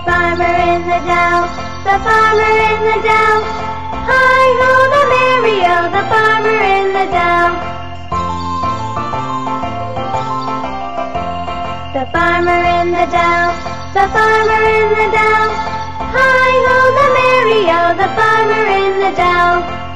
farmer in the Dow, the farmer in the Dow. Hi-ho, the merry-o, the farmer in the Dow. The farmer in the Dow, the farmer in the Dow. Hi-ho, the merry-o, the farmer in the Dow.